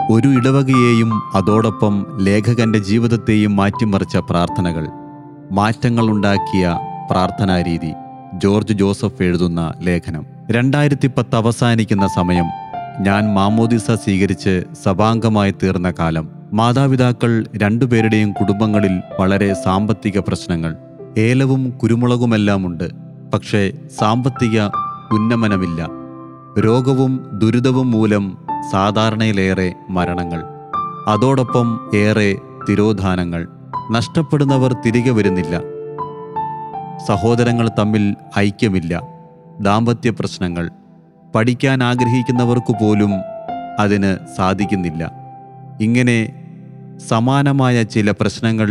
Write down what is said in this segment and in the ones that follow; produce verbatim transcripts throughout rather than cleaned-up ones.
ഒരു ഇടവകയെയും അതോടൊപ്പം ലേഖകന്റെ ജീവിതത്തെയും മാറ്റിമറിച്ച പ്രാർത്ഥനകൾ, മാറ്റങ്ങളുണ്ടാക്കിയ പ്രാർത്ഥനാരീതി. ജോർജ് ജോസഫ് എഴുതുന്ന ലേഖനം. രണ്ടായിരത്തി പത്ത് അവസാനിക്കുന്ന സമയം. ഞാൻ മാമോദിസ സ്വീകരിച്ച് സഭാംഗമായി തീർന്ന കാലം. മാതാപിതാക്കൾ രണ്ടുപേരുടെയും കുടുംബങ്ങളിൽ വളരെ സാമ്പത്തിക പ്രശ്നങ്ങൾ. ഏലവും കുരുമുളകുമെല്ലാം ഉണ്ട്, പക്ഷേ സാമ്പത്തിക ഉന്നമനമില്ല. രോഗവും ദുരിതവും മൂലം സാധാരണയിലേറെ മരണങ്ങൾ, അതോടൊപ്പം ഏറെ തിരോധാനങ്ങൾ. നഷ്ടപ്പെടുന്നവർ തിരികെ വരുന്നില്ല. സഹോദരങ്ങൾ തമ്മിൽ ഐക്യമില്ല. ദാമ്പത്യ പ്രശ്നങ്ങൾ. പഠിക്കാൻ ആഗ്രഹിക്കുന്നവർക്കു പോലും അതിന് സാധിക്കുന്നില്ല. ഇങ്ങനെ സമാനമായ ചില പ്രശ്നങ്ങൾ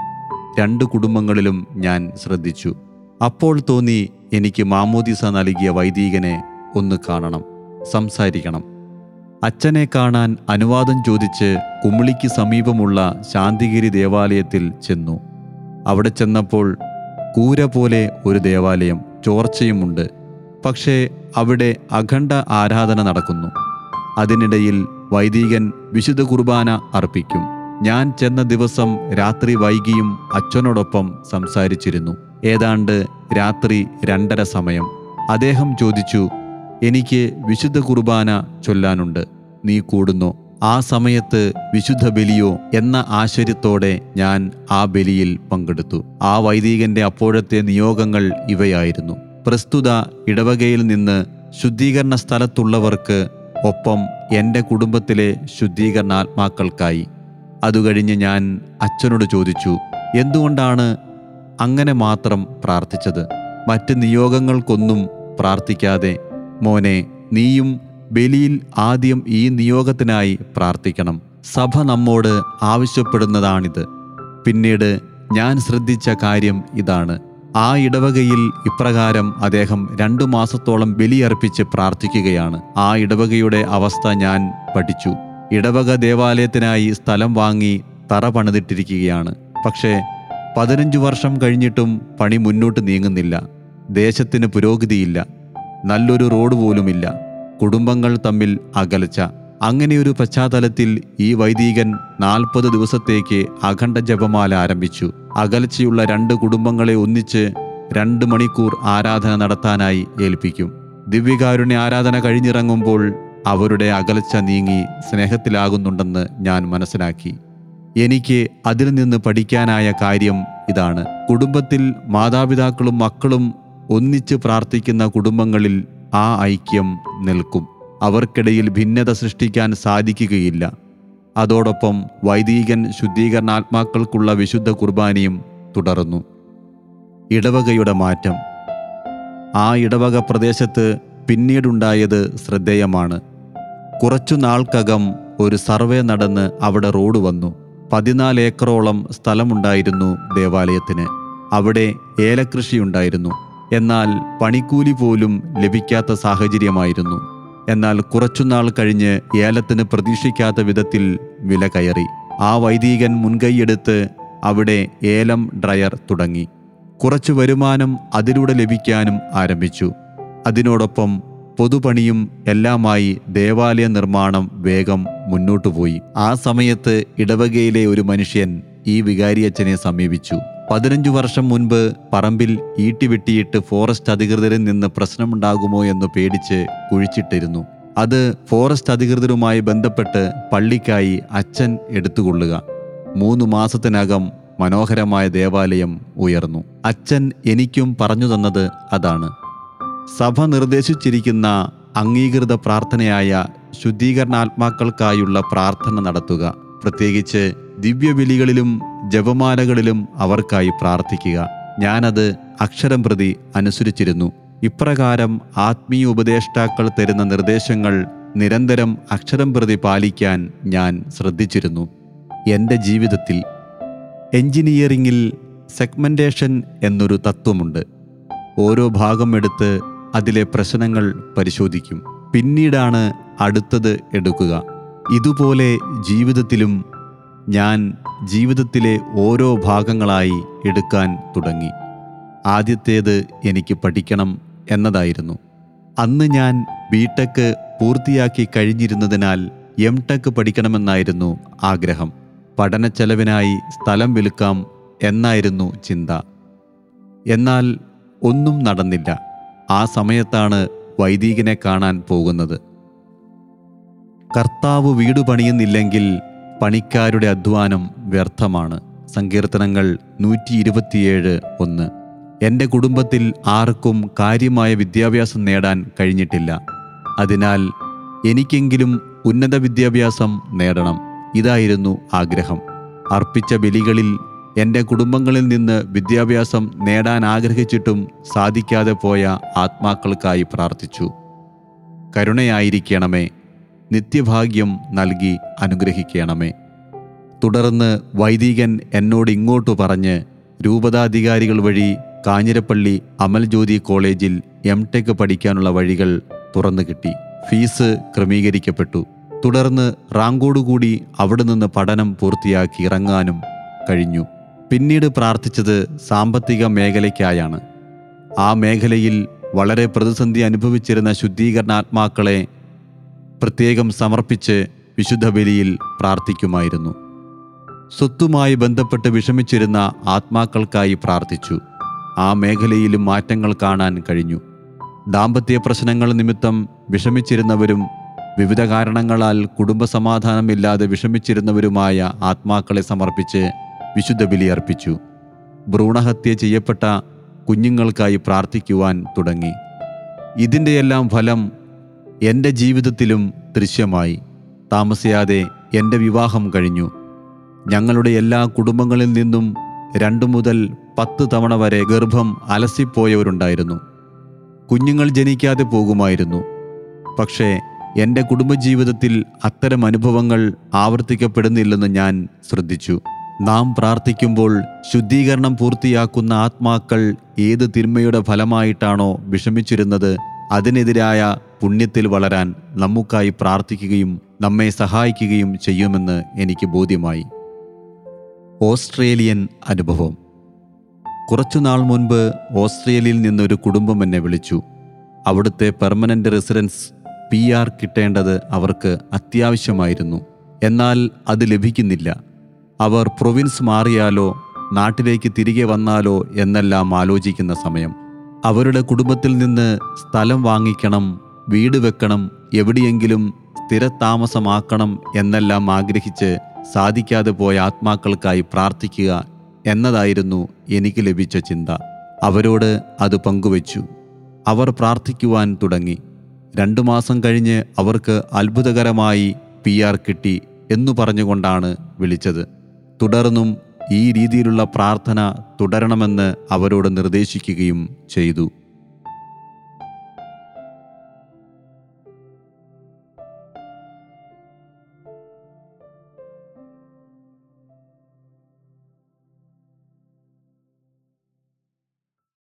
രണ്ട് കുടുംബങ്ങളിലും ഞാൻ ശ്രദ്ധിച്ചു. അപ്പോൾ തോന്നി, എനിക്ക് മാമോദിസ നൽകിയ വൈദികനെ ഒന്ന് കാണണം, സംസാരിക്കണം. അച്ഛനെ കാണാൻ അനുവാദം ചോദിച്ച് കുമിളിക്ക് സമീപമുള്ള ശാന്തിഗിരി ദേവാലയത്തിൽ ചെന്നു. അവിടെ ചെന്നപ്പോൾ കൂര പോലെ ഒരു ദേവാലയം, ചോർച്ചയുമുണ്ട്. പക്ഷേ അവിടെ അഖണ്ഡ ആരാധന നടക്കുന്നു. അതിനിടയിൽ വൈദികൻ വിശുദ്ധ കുർബാന അർപ്പിക്കും. ഞാൻ ചെന്ന ദിവസം രാത്രി വൈകിയും അച്ഛനോടൊപ്പം സംസാരിച്ചിരുന്നു. ഏതാണ്ട് രാത്രി രണ്ടര സമയം. അദ്ദേഹം ചോദിച്ചു, എനിക്ക് വിശുദ്ധ കുർബാന ചൊല്ലാനുണ്ട്, നീ കൂടുന്നോ? ആ സമയത്ത് വിശുദ്ധ ബലിയോ എന്ന ആശ്ചര്യത്തോടെ ഞാൻ ആ ബലിയിൽ പങ്കെടുത്തു. ആ വൈദികന്റെ അപ്പോഴത്തെ നിയോഗങ്ങൾ ഇവയായിരുന്നു: പ്രസ്തുത ഇടവകയിൽ നിന്ന് ശുദ്ധീകരണ സ്ഥലത്തുള്ളവർക്ക് ഒപ്പം എൻ്റെ കുടുംബത്തിലെ ശുദ്ധീകരണാത്മാക്കൾക്കായി. അതുകഴിഞ്ഞ് ഞാൻ അച്ഛനോട് ചോദിച്ചു, എന്തുകൊണ്ടാണ് അങ്ങനെ മാത്രം പ്രാർത്ഥിച്ചത്? മറ്റ് നിയോഗങ്ങൾക്കൊന്നും പ്രാർത്ഥിക്കാതെ? മോനെ, നീയും ബലിയിൽ ആദ്യം ഈ നിയോഗത്തിനായി പ്രാർത്ഥിക്കണം. സഭ നമ്മോട് ആവശ്യപ്പെടുന്നതാണിത്. പിന്നീട് ഞാൻ ശ്രദ്ധിച്ച കാര്യം ഇതാണ്: ആ ഇടവകയിൽ ഇപ്രകാരം അദ്ദേഹം രണ്ടു മാസത്തോളം ബലിയർപ്പിച്ച് പ്രാർത്ഥിക്കുകയാണ്. ആ ഇടവകയുടെ അവസ്ഥ ഞാൻ പഠിച്ചു. ഇടവക ദേവാലയത്തിനായി സ്ഥലം വാങ്ങി തറ പണിതിട്ടിരിക്കുകയാണ്. പക്ഷേ പതിനഞ്ചു വർഷം കഴിഞ്ഞിട്ടും പണി മുന്നോട്ട് നീങ്ങുന്നില്ല. ദേശത്തിന് പുരോഗതിയില്ല. നല്ലൊരു റോഡ് പോലുമില്ല. കുടുംബങ്ങൾ തമ്മിൽ അകൽച്ച. അങ്ങനെയൊരു പശ്ചാത്തലത്തിൽ ഈ വൈദികൻ നാൽപ്പത് ദിവസത്തേക്ക് അഖണ്ഡ ജപമാല ആരംഭിച്ചു. അകൽച്ചയുള്ള രണ്ട് കുടുംബങ്ങളെ ഒന്നിച്ച് രണ്ട് മണിക്കൂർ ആരാധന നടത്താനായി ഏൽപ്പിക്കും. ദിവ്യകാരുണ്യ ആരാധന കഴിഞ്ഞിറങ്ങുമ്പോൾ അവരുടെ അകൽച്ച നീങ്ങി സ്നേഹത്തിലാകുന്നുണ്ടെന്ന് ഞാൻ മനസ്സിലാക്കി. എനിക്ക് അതിൽ നിന്ന് പഠിക്കാനായ കാര്യം ഇതാണ്: കുടുംബത്തിൽ മാതാപിതാക്കളും മക്കളും ഒന്നിച്ച് പ്രാർത്ഥിക്കുന്ന കുടുംബങ്ങളിൽ ആ ഐക്യം നിൽക്കും. അവർക്കിടയിൽ ഭിന്നത സൃഷ്ടിക്കാൻ സാധിക്കുകയില്ല. അതോടൊപ്പം വൈദികൻ ശുദ്ധീകരണാത്മാക്കൾക്കുള്ള വിശുദ്ധ കുർബാനയും തുടർന്നു. ഇടവകയുടെ മാറ്റം. ആ ഇടവക പ്രദേശത്ത് പിന്നീടുണ്ടായത് ശ്രദ്ധേയമാണ്. കുറച്ചു നാൾക്കകം ഒരു സർവേ നടന്ന് അവിടെ റോഡ് വന്നു. പതിനാല് ഏക്കറോളം സ്ഥലമുണ്ടായിരുന്നു ദേവാലയത്തിന്. അവിടെ ഏലകൃഷിയുണ്ടായിരുന്നു. എന്നാൽ പണിക്കൂലി പോലും ലഭിക്കാത്ത സാഹചര്യമായിരുന്നു. എന്നാൽ കുറച്ചുനാൾ കഴിഞ്ഞ് ഏലത്തിന് പ്രതീക്ഷിക്കാത്ത വിധത്തിൽ വില കയറി. ആ വൈദികൻ മുൻകൈയെടുത്ത് അവിടെ ഏലം ഡ്രയർ തുടങ്ങി. കുറച്ചു വരുമാനം അതിലൂടെ ലഭിക്കാനും ആരംഭിച്ചു. അതിനോടൊപ്പം പൊതുപണിയും എല്ലാമായി ദേവാലയ നിർമ്മാണം വേഗം മുന്നോട്ടുപോയി. ആ സമയത്ത് ഇടവകയിലെ ഒരു മനുഷ്യൻ ഈ വികാരിയച്ഛനെ സമീപിച്ചു. പതിനഞ്ചു വർഷം മുൻപ് പറമ്പിൽ ഈട്ടിവെട്ടിയിട്ട് ഫോറസ്റ്റ് അധികൃതരിൽ നിന്ന് പ്രശ്നമുണ്ടാകുമോ എന്ന് പേടിച്ച് കുഴിച്ചിട്ടിരുന്നു. അത് ഫോറസ്റ്റ് അധികൃതരുമായി ബന്ധപ്പെട്ട് പള്ളിക്കായി അച്ഛൻ എടുത്തുകൊള്ളുക. മൂന്ന് മാസത്തിനകം മനോഹരമായ ദേവാലയം ഉയർന്നു. അച്ഛൻ എനിക്കും പറഞ്ഞു തന്നത് അതാണ്. സഭ നിർദ്ദേശിച്ചിരിക്കുന്ന അംഗീകൃത പ്രാർത്ഥനയായ ശുദ്ധീകരണാത്മാക്കൾക്കായുള്ള പ്രാർത്ഥന നടത്തുക. പ്രത്യേകിച്ച് ദിവ്യബലികളിലും ജപമാലകളിലും അവർക്കായി പ്രാർത്ഥിക്കുക. ഞാനത് അക്ഷരം പ്രതി അനുസരിച്ചിരുന്നു. ഇപ്രകാരം ആത്മീയ ഉപദേഷ്ടാക്കൾ തരുന്ന നിർദ്ദേശങ്ങൾ നിരന്തരം അക്ഷരം പ്രതി പാലിക്കാൻ ഞാൻ ശ്രദ്ധിച്ചിരുന്നു. എൻ്റെ ജീവിതത്തിൽ എഞ്ചിനീയറിംഗിൽ സെഗ്മെന്റേഷൻ എന്നൊരു തത്വമുണ്ട്. ഓരോ ഭാഗം എടുത്ത് അതിലെ പ്രശ്നങ്ങൾ പരിശോധിക്കും. പിന്നീടാണ് അടുത്തത് എടുക്കുക. ഇതുപോലെ ജീവിതത്തിലും ഞാൻ ജീവിതത്തിലെ ഓരോ ഭാഗങ്ങളായി എടുക്കാൻ തുടങ്ങി. ആദ്യത്തേത് എനിക്ക് പഠിക്കണം എന്നതായിരുന്നു. അന്ന് ഞാൻ ബിടെക് പൂർത്തിയാക്കി കഴിഞ്ഞിരുന്നതിനാൽ എം ടെക് പഠിക്കണമെന്നായിരുന്നു ആഗ്രഹം. പഠനച്ചെലവിനായി സ്ഥലം വിൽക്കാം എന്നായിരുന്നു ചിന്ത. എന്നാൽ ഒന്നും നടന്നില്ല. ആ സമയത്താണ് വൈദികനെ കാണാൻ പോകുന്നത്. കർത്താവ് വീടു പണിയുന്നില്ലെങ്കിൽ പണിക്കാരുടെ അധ്വാനം വ്യർത്ഥമാണ്. സങ്കീർത്തനങ്ങൾ നൂറ്റി ഇരുപത്തിയേഴ് ഒന്ന്. എൻ്റെ കുടുംബത്തിൽ ആർക്കും കാര്യമായ വിദ്യാഭ്യാസം നേടാൻ കഴിഞ്ഞിട്ടില്ല. അതിനാൽ എനിക്കെങ്കിലും ഉന്നത വിദ്യാഭ്യാസം നേടണം. ഇതായിരുന്നു ആഗ്രഹം. അർപ്പിച്ച ബലികളിൽ എൻ്റെ കുടുംബങ്ങളിൽ നിന്ന് വിദ്യാഭ്യാസം നേടാൻ ആഗ്രഹിച്ചിട്ടും സാധിക്കാതെ പോയ ആത്മാക്കൾക്കായി പ്രാർത്ഥിച്ചു. കരുണയായിരിക്കണമേ, നിത്യഭാഗ്യം നൽകി അനുഗ്രഹിക്കണമേ. തുടർന്ന് വൈദികൻ എന്നോട് ഇങ്ങോട്ടു പറഞ്ഞ് രൂപതാധികാരികൾ വഴി കാഞ്ഞിരപ്പള്ളി അമൽജ്യോതി കോളേജിൽ എം ടെക് പഠിക്കാനുള്ള വഴികൾ തുറന്നു കിട്ടി. ഫീസ് ക്രമീകരിക്കപ്പെട്ടു. തുടർന്ന് റാങ്കോടുകൂടി അവിടെ നിന്ന് പഠനം പൂർത്തിയാക്കി ഇറങ്ങാനും കഴിഞ്ഞു. പിന്നീട് പ്രാർത്ഥിച്ചത് സാമ്പത്തിക മേഖലയ്ക്കായാണ്. ആ മേഖലയിൽ വളരെ പ്രതിസന്ധി അനുഭവിച്ചിരുന്ന ശുദ്ധീകരണാത്മാക്കളെ പ്രത്യേകം സമർപ്പിച്ച് വിശുദ്ധ ബലിയിൽ പ്രാർത്ഥിക്കുമായിരുന്നു. സ്വത്തുമായി ബന്ധപ്പെട്ട് വിഷമിച്ചിരുന്ന ആത്മാക്കൾക്കായി പ്രാർത്ഥിച്ചു. ആ മേഖലയിലും മാറ്റങ്ങൾ കാണാൻ കഴിഞ്ഞു. ദാമ്പത്യ പ്രശ്നങ്ങൾ നിമിത്തം വിഷമിച്ചിരുന്നവരും വിവിധ കാരണങ്ങളാൽ കുടുംബസമാധാനമില്ലാതെ വിഷമിച്ചിരുന്നവരുമായ ആത്മാക്കളെ സമർപ്പിച്ച് വിശുദ്ധ ബലി അർപ്പിച്ചു. ഭ്രൂണഹത്യ ചെയ്യപ്പെട്ട കുഞ്ഞുങ്ങൾക്കായി പ്രാർത്ഥിക്കുവാൻ തുടങ്ങി. ഇതിൻ്റെയെല്ലാം ഫലം എൻ്റെ ജീവിതത്തിലും ദൃശ്യമായി. താമസിയാതെ എൻ്റെ വിവാഹം കഴിഞ്ഞു. ഞങ്ങളുടെ എല്ലാ കുടുംബങ്ങളിൽ നിന്നും രണ്ടു മുതൽ പത്ത് തവണ വരെ ഗർഭം അലസിപ്പോയവരുണ്ടായിരുന്നു. കുഞ്ഞുങ്ങൾ ജനിക്കാതെ പോകുമായിരുന്നു. പക്ഷേ എൻ്റെ കുടുംബജീവിതത്തിൽ അത്തരം അനുഭവങ്ങൾ ആവർത്തിക്കപ്പെടുന്നില്ലെന്ന് ഞാൻ ശ്രദ്ധിച്ചു. നാം പ്രാർത്ഥിക്കുമ്പോൾ ശുദ്ധീകരണം പൂർത്തിയാക്കുന്ന ആത്മാക്കൾ ഏത് തിന്മയുടെ ഫലമായിട്ടാണോ വിഷമിച്ചിരുന്നത്, അതിനെതിരായ പുണ്യത്തിൽ വളരാൻ നമുക്കായി പ്രാർത്ഥിക്കുകയും നമ്മെ സഹായിക്കുകയും ചെയ്യുമെന്ന് എനിക്ക് ബോധ്യമായി. ഓസ്ട്രേലിയൻ അനുഭവം. കുറച്ചുനാൾ മുൻപ് ഓസ്ട്രേലിയയിൽ നിന്നൊരു കുടുംബം എന്നെ വിളിച്ചു. അവിടുത്തെ പെർമനൻ്റ് റെസിഡൻസ് പി ആർ കിട്ടേണ്ടത് അവർക്ക് അത്യാവശ്യമായിരുന്നു. എന്നാൽ അത് ലഭിക്കുന്നില്ല. അവർ പ്രൊവിൻസ് മാറിയാലോ നാട്ടിലേക്ക് തിരികെ വന്നാലോ എന്നെല്ലാം ആലോചിക്കുന്ന സമയം. അവരുടെ കുടുംബത്തിൽ നിന്ന് സ്ഥലം വാങ്ങിക്കണം, വീട് വെക്കണം, എവിടെയെങ്കിലും സ്ഥിരതാമസമാക്കണം എന്നെല്ലാം ആഗ്രഹിച്ച് സാധിക്കാതെ പോയ ആത്മാക്കൾക്കായി പ്രാർത്ഥിക്കുക എന്നതായിരുന്നു എനിക്ക് ലഭിച്ച ചിന്ത. അവരോട് അത് പങ്കുവച്ചു. അവർ പ്രാർത്ഥിക്കുവാൻ തുടങ്ങി. രണ്ടു മാസം കഴിഞ്ഞ് അവർക്ക് അത്ഭുതകരമായി പി ആർ കിട്ടി എന്നു പറഞ്ഞുകൊണ്ടാണ് വിളിച്ചത്. തുടർന്നും ഈ രീതിയിലുള്ള പ്രാർത്ഥന തുടരണമെന്ന് അവരോട് നിർദ്ദേശിക്കുകയും ചെയ്തു.